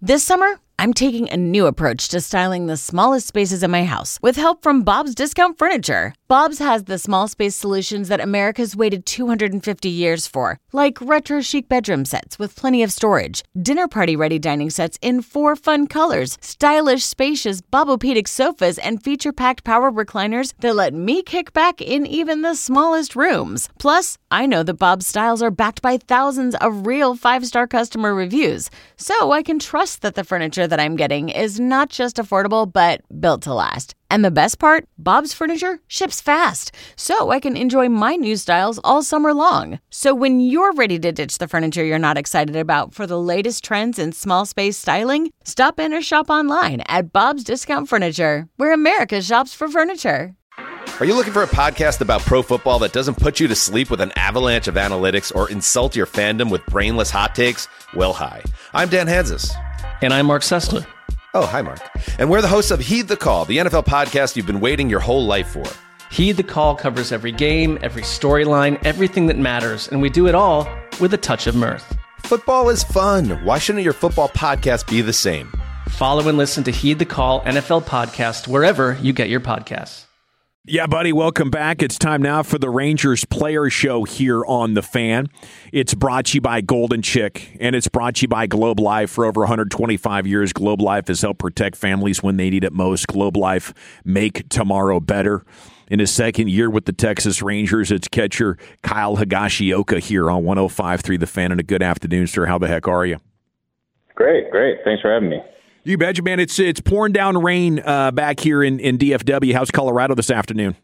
This summer, I'm taking a new approach to styling the smallest spaces in my house with help from Bob's Discount Furniture. Bob's has the small space solutions that America's waited 250 years for, like retro chic bedroom sets with plenty of storage, dinner party ready dining sets in 4 fun colors, stylish spacious Bobopedic sofas, and feature-packed power recliners that let me kick back in even the smallest rooms. Plus, I know that Bob's styles are backed by thousands of real 5-star customer reviews, so I can trust that the furniture that I'm getting is not just affordable, but built to last. And the best part, Bob's Furniture ships fast, so I can enjoy my new styles all summer long. So when you're ready to ditch the furniture you're not excited about for the latest trends in small space styling, stop in or shop online at Bob's Discount Furniture, where America shops for furniture. Are you looking for a podcast about pro football that doesn't put you to sleep with an avalanche of analytics or insult your fandom with brainless hot takes? Well, hi. I'm Dan Hansis. And I'm Mark Sessler. Oh, hi, Mark. And we're the hosts of Heed the Call, the NFL podcast you've been waiting your whole life for. Heed the Call covers every game, every storyline, everything that matters, and we do it all with a touch of mirth. Football is fun. Why shouldn't your football podcast be the same? Follow and listen to Heed the Call NFL podcast wherever you get your podcasts. Yeah, buddy, welcome back. It's time now for the Rangers Player Show here on The Fan. It's brought to you by Golden Chick, and it's brought to you by Globe Life. For over 125 years, Globe Life has helped protect families when they need it most. Globe Life, make tomorrow better. In his second year with the Texas Rangers, it's catcher Kyle Higashioka here on 105.3 The Fan. And a good afternoon, sir. How the heck are you? Great. Thanks for having me. You betcha, man. It's pouring down rain back here in DFW. How's Colorado this afternoon?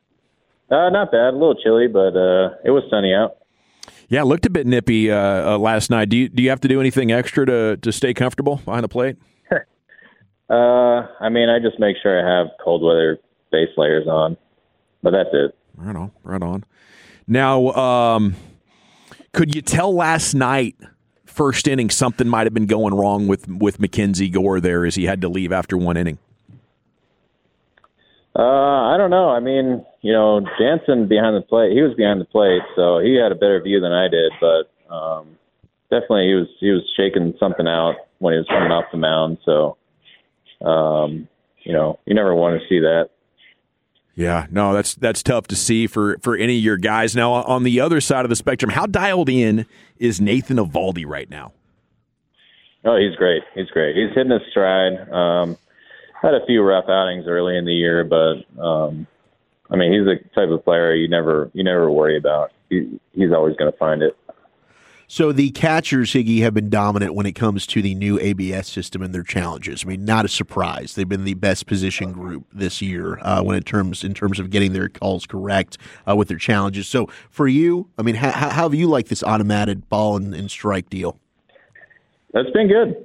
Not bad. A little chilly, but it was sunny out. Yeah, it looked a bit nippy last night. Do you have to do anything extra to stay comfortable behind the plate? I just make sure I have cold weather base layers on, but that's it. Right on. Now, could you tell last night, first inning, something might have been going wrong with Mackenzie Gore there as he had to leave after one inning? I don't know. Jansen behind the plate, he was behind the plate, so he had a better view than I did, but definitely he was shaking something out when he was coming off the mound, so you never want to see that. Yeah, no, that's tough to see for any of your guys. Now, on the other side of the spectrum, how dialed in is Nathan Eovaldi right now? Oh, he's great. He's hitting his stride. Had a few rough outings early in the year, but he's the type of player you never worry about. He's always going to find it. So the catchers, Higgy, have been dominant when it comes to the new ABS system and their challenges. Not a surprise. They've been the best position group this year in terms of getting their calls correct with their challenges. So for you, how have you liked this automated ball and strike deal? It's been good.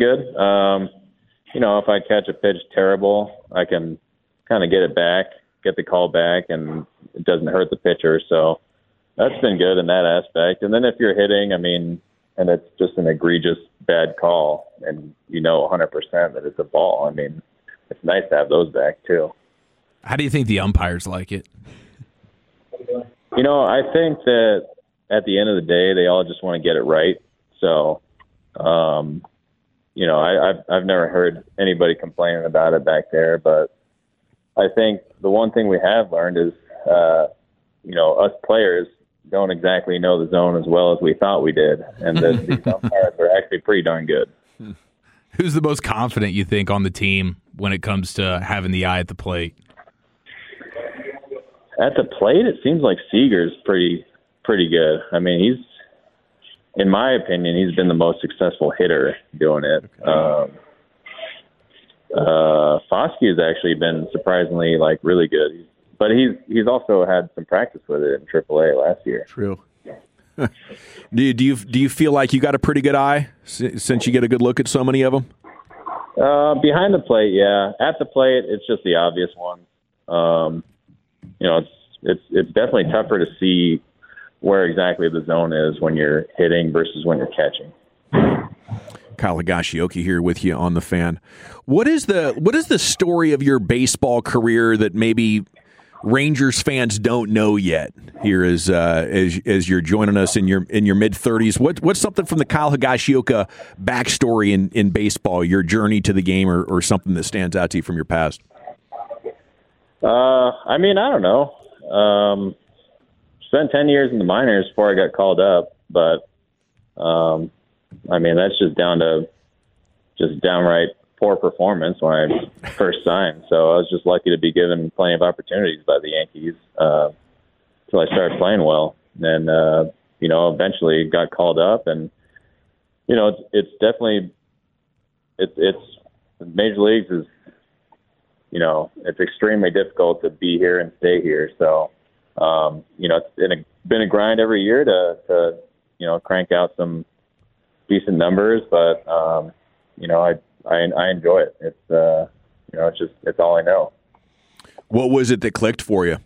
If I catch a pitch terrible, I can kind of get it back, get the call back, and it doesn't hurt the pitcher. So that's been good in that aspect. And then if you're hitting, and it's just an egregious bad call, and 100% that it's a ball, it's nice to have those back too. How do you think the umpires like it? I think that at the end of the day, they all just want to get it right. So, I've never heard anybody complaining about it back there, but I think the one thing we have learned is, us players don't exactly know the zone as well as we thought we did, and that these umpires are actually pretty darn good. Who's the most confident, you think, on the team when it comes to having the eye at the plate? At the plate, it seems like Seager's pretty good. He's, in my opinion, he's been the most successful hitter doing it. Foskey has actually been surprisingly really good. But he's also had some practice with it in AAA last year. True. Do you feel like you got a pretty good eye since you get a good look at so many of them? Behind the plate, yeah. At the plate, it's just the obvious one. It's definitely tougher to see where exactly the zone is when you're hitting versus when you're catching. Kyle Higashioka here with you on The Fan. What is the story of your baseball career that maybe Rangers fans don't know yet here as you're joining us in your mid-30s? What's something from the Kyle Higashioka backstory in baseball, your journey to the game, or something that stands out to you from your past? I mean, I don't know. Spent 10 years in the minors before I got called up, but I mean, that's just down to just downright poor performance when I first signed. So I was just lucky to be given plenty of opportunities by the Yankees until I started playing well. And, eventually got called up. And, it's definitely it's Major Leagues is, it's extremely difficult to be here and stay here. So, it's been a grind every year to crank out some decent numbers, but, I enjoy it. It's it's all I know. What was it that clicked for you?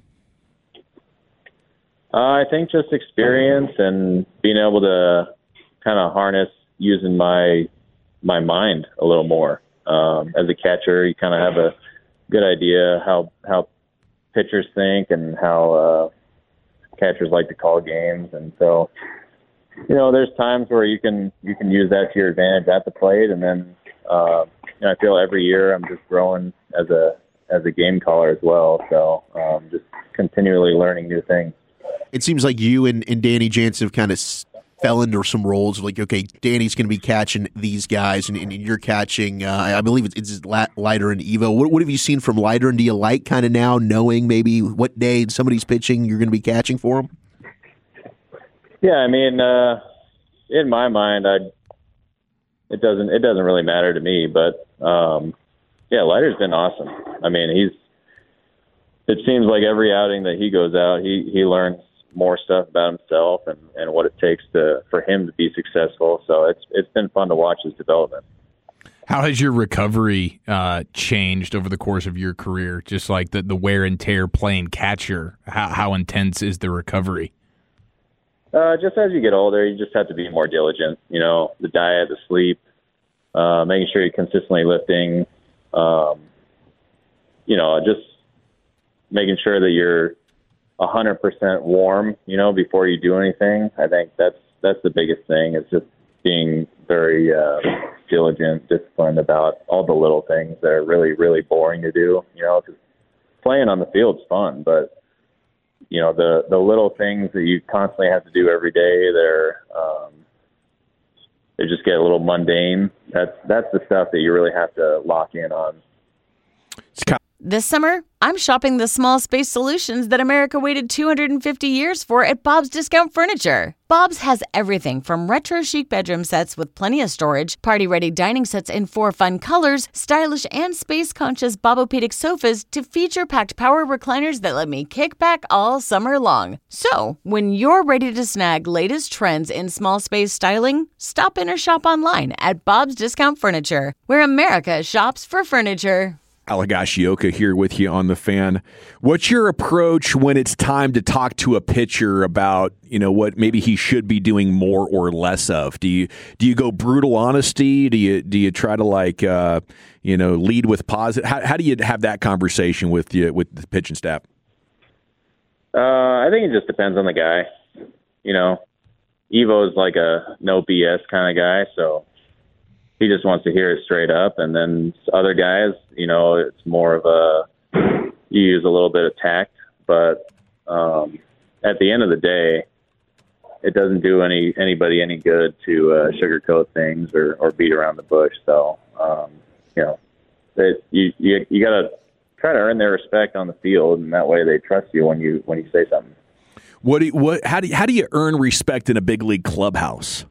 I think just experience and being able to kind of harness using my mind a little more. As a catcher, you kind of have a good idea how pitchers think and how catchers like to call games, and so there's times where you can use that to your advantage at the plate, and then I feel every year I'm just growing as a game caller as well. So just continually learning new things. It seems like you and Danny Jansen have kind of fell into some roles of like, okay, Danny's going to be catching these guys, and you're catching, I believe it's Leiter and Evo. What have you seen from Leiter, and do you like kind of now knowing maybe what day somebody's pitching you're going to be catching for them? Yeah, I mean, in my mind, it doesn't really matter to me, but Leiter's been awesome. I mean, it seems like every outing that he goes out, he learns more stuff about himself and what it takes for him to be successful. So it's been fun to watch his development. How has your recovery changed over the course of your career? Just like the wear and tear playing catcher, how intense is the recovery? Just as you get older, you just have to be more diligent. The diet, the sleep, making sure you're consistently lifting, just making sure that you're 100% warm, before you do anything. I think that's the biggest thing. It's just being very diligent, disciplined about all the little things that are really, really boring to do, because playing on the field's fun, but the little things that you constantly have to do every day, they just get a little mundane. That's the stuff that you really have to lock in on. This summer, I'm shopping the small space solutions that America waited 250 years for at Bob's Discount Furniture. Bob's has everything from retro chic bedroom sets with plenty of storage, party-ready dining sets in 4 fun colors, stylish and space-conscious Bobopedic sofas, to feature-packed power recliners that let me kick back all summer long. So, when you're ready to snag latest trends in small space styling, stop in or shop online at Bob's Discount Furniture, where America shops for furniture. Kyle Higashioka here with you on The Fan. What's your approach when it's time to talk to a pitcher about, what maybe he should be doing more or less of? Do you go brutal honesty? Do you try to lead with positive? How do you have that conversation with the pitching staff? I think it just depends on the guy. Evo's like a no BS kind of guy, so he just wants to hear it straight up. And then other guys, it's more of you use a little bit of tact, but at the end of the day, it doesn't do anybody any good to sugarcoat things or beat around the bush. So, you got to try to earn their respect on the field, and that way they trust you when you say something. How do you earn respect in a big league clubhouse?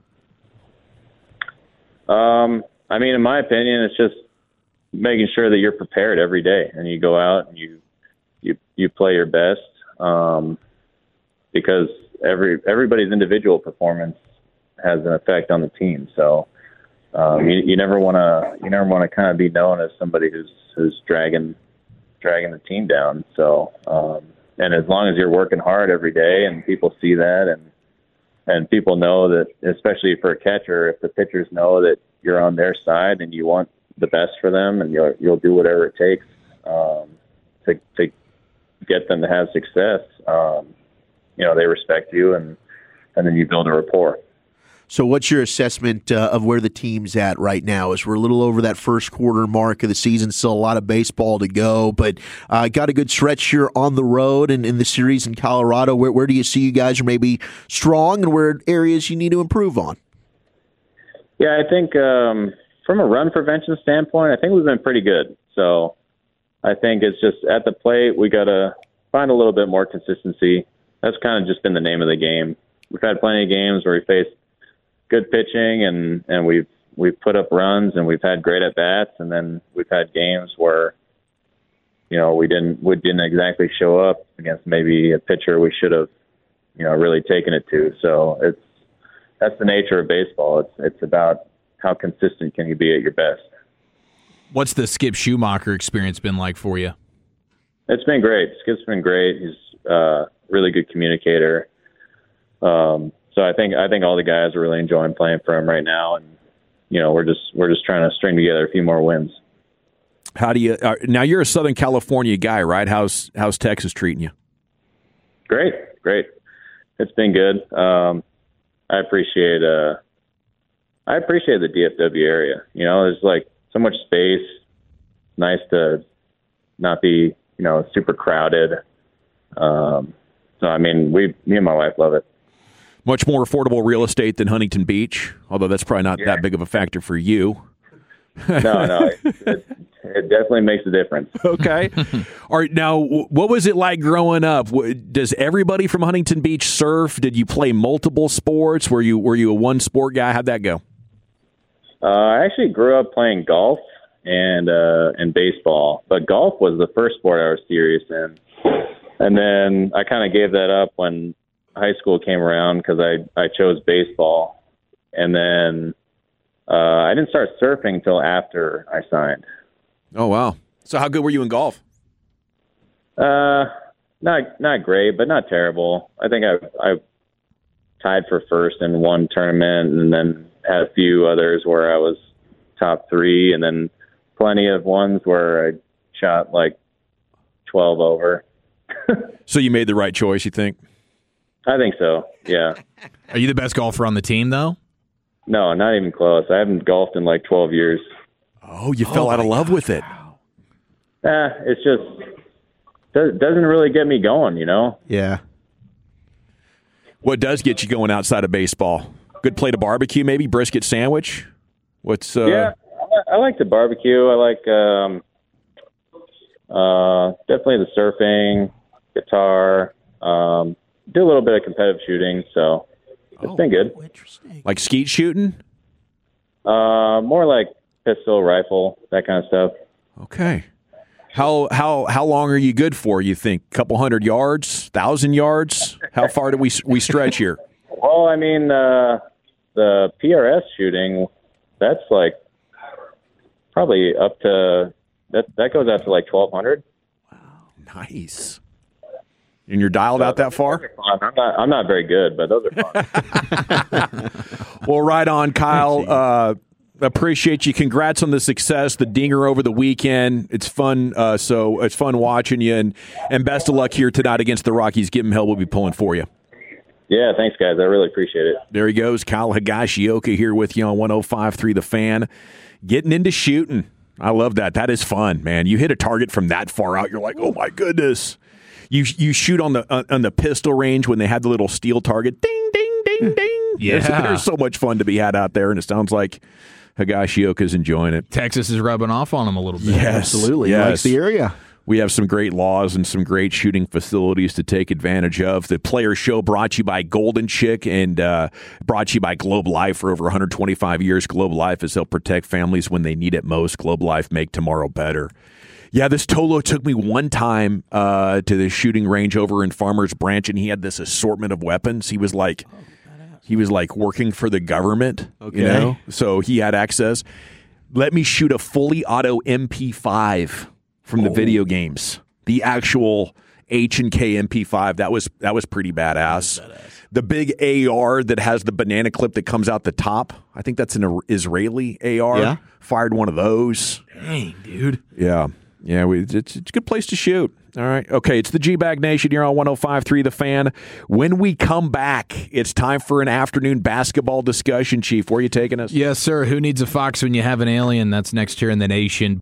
I mean, in my opinion, it's just making sure that you're prepared every day and you go out and you play your best, because everybody's individual performance has an effect on the team. So you never want to kind of be known as somebody who's dragging the team down. So and as long as you're working hard every day and people see that, and people know that, especially for a catcher, if the pitchers know that you're on their side and you want the best for them, and you'll do whatever it takes get them to have success, they respect you, and then you build a rapport. So what's your assessment of where the team's at right now? As we're a little over that first quarter mark of the season, still a lot of baseball to go, but got a good stretch here on the road and in the series in Colorado. Where do you see you guys are maybe strong and where areas you need to improve on? Yeah, I think from a run prevention standpoint, I think we've been pretty good. So I think it's just at the plate, we got to find a little bit more consistency. That's kind of just been the name of the game. We've had plenty of games where we faced good pitching and we've put up runs and we've had great at bats, and then we've had games where we didn't exactly show up against maybe a pitcher we should have really taken it to. So that's the nature of baseball. It's about how consistent can you be at your best. What's the Skip Schumacher experience been like for you? It's been great. Skip's been great. He's a really good communicator. So I think all the guys are really enjoying playing for him right now, and we're just trying to string together a few more wins. How do you now? You're a Southern California guy, right? How's Texas treating you? Great. It's been good. I appreciate the DFW area. There's like so much space. Nice to not be super crowded. So I mean, me and my wife love it. Much more affordable real estate than Huntington Beach, although that's probably not that big of a factor for you. No, it definitely makes a difference. Okay. All right. Now, what was it like growing up? Does everybody from Huntington Beach surf? Did you play multiple sports? Were you a one sport guy? How'd that go? I actually grew up playing golf and baseball, but golf was the first sport I was serious in, and then I kind of gave that up when high school came around because I chose baseball, and then I didn't start surfing until after I signed. Oh wow! So how good were you in golf? Not great, but not terrible. I think I tied for first in one tournament, and then had a few others where I was top three, and then plenty of ones where I shot like 12 over. So you made the right choice, you think? I think so, yeah. Are you the best golfer on the team, though? No, not even close. I haven't golfed in like 12 years. Oh, you fell out of love with it. It's just doesn't really get me going, Yeah. What does get you going outside of baseball? Good plate of barbecue, maybe brisket sandwich. What's Yeah, I like the barbecue. I like definitely the surfing, guitar. Do a little bit of competitive shooting, so it's been good. Interesting. Like skeet shooting? More like pistol, rifle, that kind of stuff. Okay. How long are you good for, you think? A couple 100 yards? 1,000 yards? How far do we stretch here? Well, I mean, the PRS shooting, that's like probably up to that goes out to like 1,200. Wow, nice. And you're dialed out that far? I'm not very good, but those are fun. Well, right on, Kyle. Appreciate you. Congrats on the success, the dinger over the weekend. It's fun. So it's fun watching you, and best of luck here tonight against the Rockies. Give them hell. We'll be pulling for you. Yeah, thanks, guys. I really appreciate it. There he goes, Kyle Higashioka here with you on 105.3 The Fan. Getting into shooting. I love that. That is fun, man. You hit a target from that far out, you're like, oh my goodness. You shoot on the pistol range when they had the little steel target. Ding, ding, ding, ding. Yeah. There's so much fun to be had out there, and it sounds like Higashioka's enjoying it. Texas is rubbing off on him a little bit. Yes, Absolutely. yes. He likes the area. We have some great laws and some great shooting facilities to take advantage of. The Player Show brought to you by Golden Chick and brought to you by Globe Life. For over 125 years, Globe Life has helped protect families when they need it most. Globe Life, make tomorrow better. Yeah, this Tolo took me one time to the shooting range over in Farmers Branch, and he had this assortment of weapons. He was like working for the government, Okay. So he had access. Let me shoot a fully auto MP5 from the video games. The actual H&K MP5. That was pretty badass. The big AR that has the banana clip that comes out the top. I think that's an Israeli AR. Yeah. Fired one of those. Dang, dude. Yeah. Yeah, it's a good place to shoot. All right. Okay, it's the G-Bag Nation here on 105.3 The Fan. When we come back, it's time for an afternoon basketball discussion, Chief. Where are you taking us? Yes, sir. Who needs a fox when you have an alien? That's next here in the Nation.